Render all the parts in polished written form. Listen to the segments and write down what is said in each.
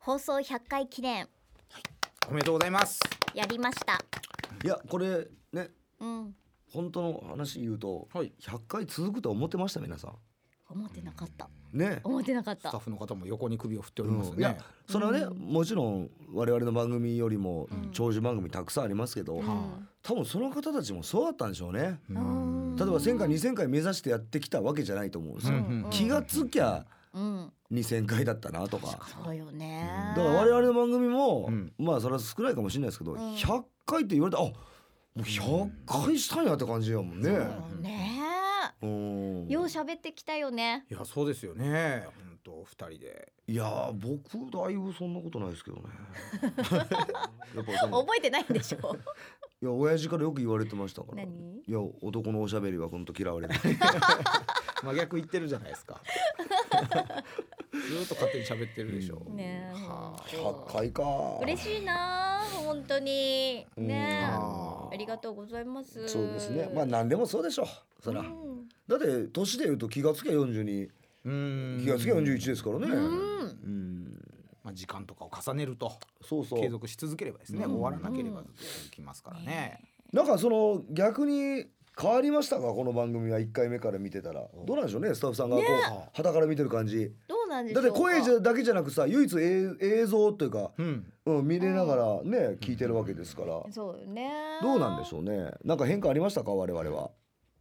放送100回記念おめでとうございます。 やりました。 いやこれね、 本当の話言うと、 はい、 100回続くと思ってました皆さん。 思ってなかったね、 思ってなかった。 スタッフの方も横に首を振っておりますね。 いやそれはね、もちろん我々の番組よりも長寿番組たくさんありますけど、多分その方たちもそうだったんでしょうね。例えば1000回2000回目指してやってきたわけじゃないと思うんですよ。気がつきゃ2000回だったなとか。 そうよね。 だから我々の番組も、まあそれは少ないかもしれないですけど、100回って言われて、あ、もう100回したんやって感じやもんね。 そうね。よう喋ってきたよね。 いやそうですよね。本当2人で。 いや僕だいぶそんなことないですけどね。やっぱ覚えてないんでしょ。 いや親父からよく言われてましたから。 何？ いや男のおしゃべりは本当嫌われる。 真逆言ってるじゃないですか。ずっと勝手に喋ってるでしょ。 ねえ。 100回か。 嬉しいな本当にね。ありがとうございます。 そうですね。まあ何でもそうでしょう。そら。だって年で言うと気がつけ42、気がつけ41ですからね。 まあ時間とかを重ねると、 そう継続し続ければですね、終わらなければずっと続きますからね。 なんかその逆に変わりましたか、この番組は1回目から見てたら。どうなんでしょうね、スタッフさんがこう旗から見てる感じ。 どうなんでしょうか。 だって声だけじゃなくさ、唯一映像というか、見れながらね聞いてるわけですから。 そうよね。 どうなんでしょうね。なんか変化ありましたか、我々は。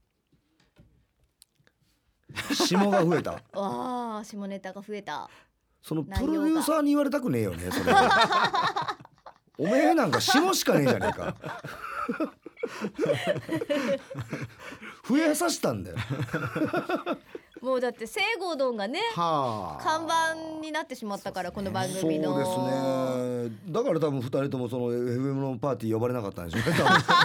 下が増えた。 わあ、下ネタが増えた。 そのプロデューサーに言われたくねえよね、それは。おめえなんか下しかねえじゃねえか。増やさせたんだよ。 もうだって西郷どんがね、看板になってしまったから、この番組の。 そうですね。だから多分2人ともその FM のパーティー呼ばれなかったんでしょうね。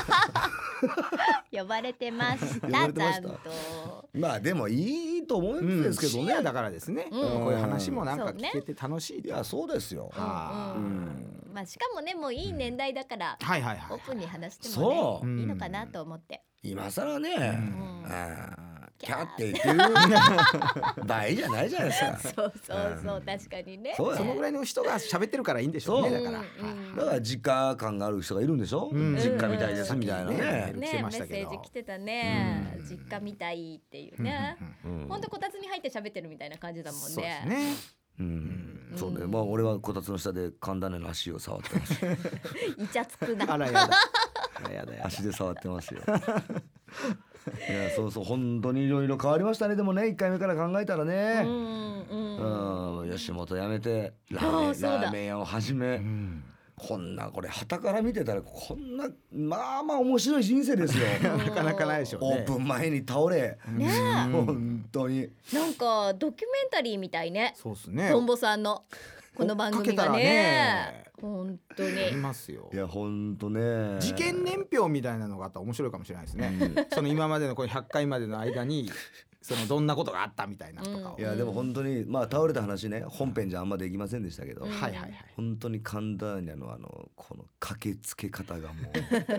呼ばれてました。ちゃんと。 まあでもいいと思うんですけどね。 深夜だからですね。こういう話もなんか聞けて楽しい。 いやそうですよ。 まあしかもね、もういい年代だから、オープンに話してもねいいのかなと思って。 今更ね、キャって言ってる場合じゃないじゃないですか。 そうそうそう、確かにね。 そのぐらいの人が喋ってるからいいんでしょうね。だから実家感がある人がいるんでしょ。実家みたいですみたいなね。 メッセージ来てたね。実家みたいっていうね。ほんとこたつに入って喋ってるみたいな感じだもんね。 そうですね。 そうね。まあ俺はこたつの下で神種の足を触ってます。 イチャつくな。 あらやだ。 足で触ってますよ。いやそうそう、本当にいろいろ変わりましたね。でもね、1回目から考えたらね、吉本辞めてラーメン屋を始め、こんなこれ旗から見てたらこんなまあ面白い人生ですよ。 なかなかないでしょうね。 オープン前に倒れ、本当になんかドキュメンタリーみたいね。 そうですね。 トンボさんのこの番組がね、本当にいますよ。 いや本当ね、 事件年表みたいなのがあったら面白いかもしれないですね。その今までのこれ100回までの間にそのどんなことがあったみたいなとかを。 いやでも本当にまあ倒れた話ね、本編じゃあんまできませんでしたけど、本当に神田にこの駆けつけ方がもう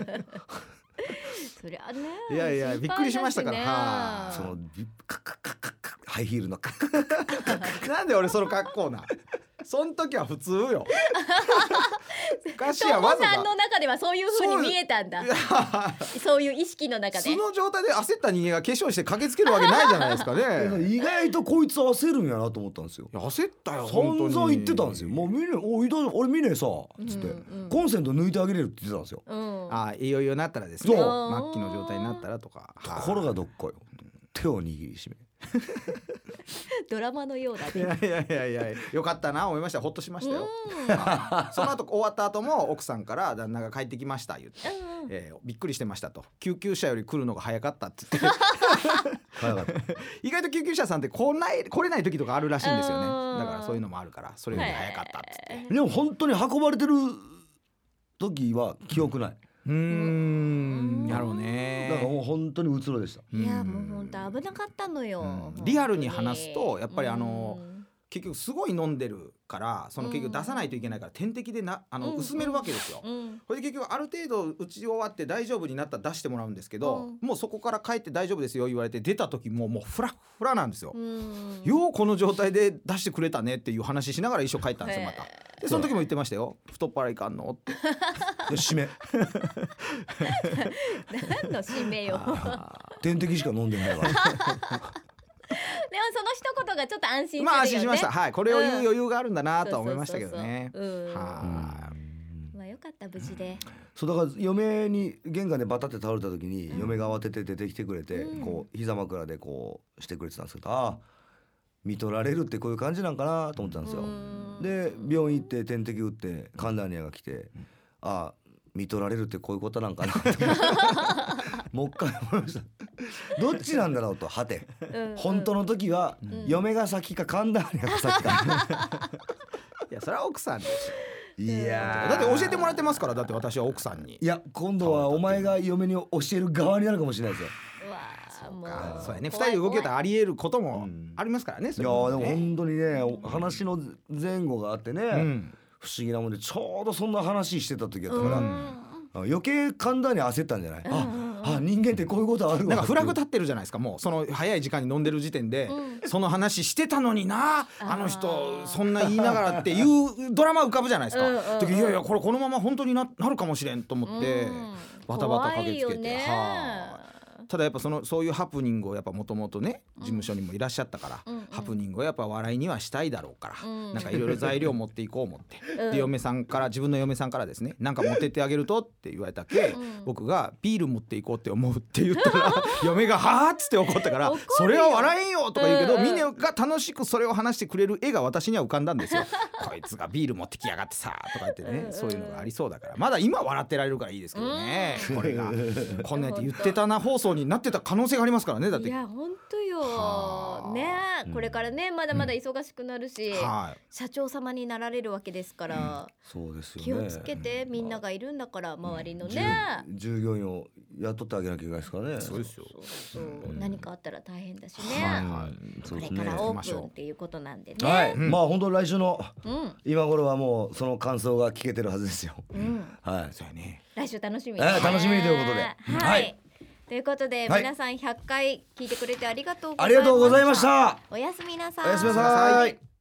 そりゃね、 いやいやびっくりしましたから。 そのハイヒールのなんで俺その格好な。そん時は普通よ。歌詞はわざわざさんの中ではそういう風に見えたんだ。そういう意識の中で。 素の状態で焦った人間が化粧して駆けつけるわけないじゃないですかね。 意外とこいつ焦るんやなと思ったんですよ。 焦ったよ。 散々言ってたんですよ。もう見ねえ、俺見ねえさつってコンセント抜いてあげれるって言ってたんですよ。 いよいよなったらですね。末期の状態になったらとか。 ところがどっかよ。手を握りしめ。 ドラマのようだね。 いやよかったな思いました。ほっとしましたよ。その後終わった後も奥さんから旦那が帰ってきました言って、びっくりしてましたと。救急車より来るのが早かったって言って意外と救急車さんって来れない時とかあるらしいんですよね。だからそういうのもあるからそれより早かったって言って。 でも本当に運ばれてる時は記憶ない。 やろうね。 だからもう本当にうつろでした。 いやもう本当危なかったのよ。 リアルに話すとやっぱり結局すごい飲んでるからその結局出さないといけないから点滴で薄めるわけですよ。これで結局ある程度打ち終わって大丈夫になったら出してもらうんですけど、もうそこから帰って大丈夫ですよ言われて出た時もうフラなんですよ。ようこの状態で出してくれたねっていう話しながら一緒帰ったんですよまた。 でその時も言ってましたよ、太っ腹いかんのって。 で締め何の締めよ。 点滴しか飲んでないからでもその一言がちょっと安心するよね。 まあ安心しました。はい、これを言う余裕があるんだなとは思いましたけどね。 まあよかった無事で。 そうだから嫁に玄関でバタって倒れた時に嫁が慌てて出てきてくれて、こう膝枕でこうしてくれてたんですけど、ああ見とられるってこういう感じなんかなと思ったんですよ。で病院行って点滴打って神田アニアが来て、ああ見とられるってこういうことなんかなともう一回思いました。どっちなんだろうと、はて、本当の時は嫁が先か神田アニアが先かいやそれは奥さんでしょ。 いやだって教えてもらってますから。だって私は奥さんに。 いや今度はお前が嫁に教える側になるかもしれないですよ。 そうやね、2人で動けたらありえることもありますからね。 いやでも本当にね、話の前後があってね、不思議なもんでちょうどそんな話してた時やったから、余計神田に焦ったんじゃない。あ人間ってこういうことあるわ。 なんかフラグ立ってるじゃないですか。もうその早い時間に飲んでる時点で、その話してたのにな、あの人そんな言いながらっていうドラマ浮かぶじゃないですか。いやいやこれこのまま本当に なるかもしれんと思ってバタバタ駆けつけて。ただやっぱそういうハプニングをやっぱもともとね事務所にもいらっしゃったから、ハプニングをやっぱ笑いにはしたいだろうから、なんかいろいろ材料を持っていこう思って、で嫁さんから自分の嫁さんからですね、なんか持ってってあげるとって言われたけ、僕がビール持っていこうって思うって言ったら嫁がはーっつって怒ったからそれは笑えんよとか言うけど、みんなが楽しくそれを話してくれる絵が私には浮かんだんですよ。こいつがビール持ってきやがってさとか言ってね、そういうのがありそうだから、まだ今笑ってられるからいいですけどね、これがこんなやって言ってたな放送になってた可能性がありますからね。だっていや本当よね、これからねまだまだ忙しくなるし、社長様になられるわけですから、 そうですよね、 気をつけて、みんながいるんだから周りのね、 従業員を雇ってあげなきゃいけないですからね。 そうですよ。 何かあったら大変だしね、これからオープンっていうことなんでね、 まあ本当来週の今頃はもうその感想が聞けてるはずですよ。 そうやね、 来週楽しみ楽しみということで、はい、 ということで、皆さん100回聞いてくれてありがとうございました。 ありがとうございました。 おやすみなさい。 おやすみなさい。